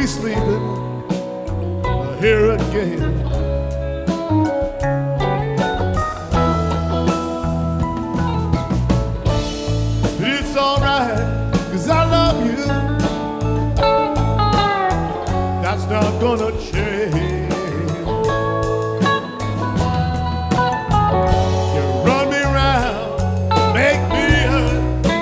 be sleeping here again. But it's alright, 'cause I love you. That's not gonna change.